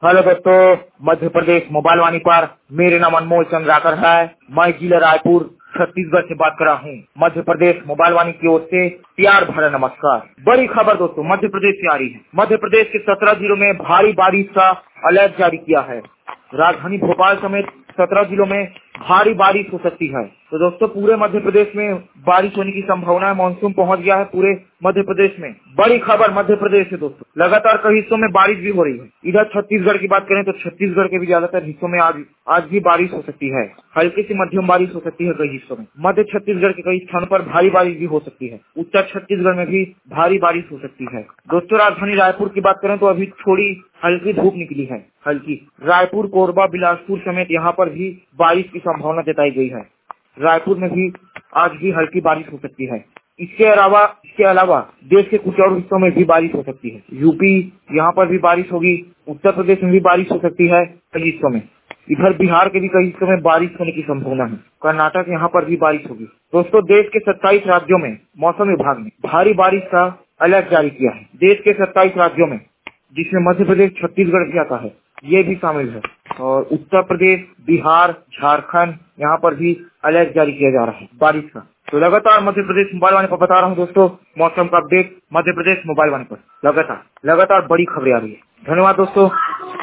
Hello दोस्तों, Madhya Pradesh mobile वाणी पर मेरे नाम अनमोल चंद्राकर है। मैं जिला रायपुर छत्तीसगढ़ से बात कर रहा हूँ। मध्य प्रदेश मोबाइल वाणी की ओर से प्यार भरा नमस्कार। बड़ी खबर दोस्तों मध्य प्रदेश से आ रही है। मध्य प्रदेश के 17 जिलों में भारी बारिश का अलर्ट जारी किया है। राजधानी भोपाल समेत 17 जिलों में भारी बारिश हो सकती है। तो दोस्तों पूरे मध्य प्रदेश में बारिश होने की संभावना है। मानसून पहुंच गया है पूरे मध्य प्रदेश में। बड़ी खबर मध्य प्रदेश से दोस्तों, लगातार कई हिस्सों में बारिश भी हो रही है। इधर छत्तीसगढ़ की बात करें तो छत्तीसगढ़ के भी ज्यादातर हिस्सों में आज भी बारिश हो सकती है। हल्की से मध्यम बारिश हो सकती है कई हिस्सों में। मध्य छत्तीसगढ़ के कई स्थानों पर भारी बारिश भी हो सकती है। उत्तर छत्तीसगढ़ में भी भारी बारिश हो सकती है। दोस्तों राजधानी रायपुर की बात करें तो अभी थोड़ी हल्की धूप निकली है। हल्की रायपुर, कोरबा, बिलासपुर समेत यहाँ पर भी बारिश की संभावना जताई गई है। रायपुर में भी आज भी हल्की बारिश हो सकती है। इसके अलावा देश के कुछ और हिस्सों में भी बारिश हो सकती है। यूपी यहाँ पर भी बारिश होगी। उत्तर प्रदेश में भी बारिश हो सकती है कई हिस्सों में। इधर बिहार के भी कई हिस्सों में बारिश होने की संभावना है। कर्नाटक यहाँ पर भी बारिश होगी। दोस्तों देश के 27 राज्यों में मौसम विभाग ने भारी बारिश का अलर्ट जारी किया है। देश के 27 राज्यों में, जिसमें मध्य प्रदेश, छत्तीसगढ़ भी आता है, ये भी शामिल है। और उत्तर प्रदेश, बिहार, झारखंड यहाँ पर भी अलर्ट जारी किया जा रहा है बारिश का। तो लगातार मध्य प्रदेश मोबाइल वाणी पर बता रहा हूँ दोस्तों, मौसम का अपडेट मध्य प्रदेश मोबाइल वाणी पर लगातार बड़ी खबरें आ रही है। धन्यवाद दोस्तों।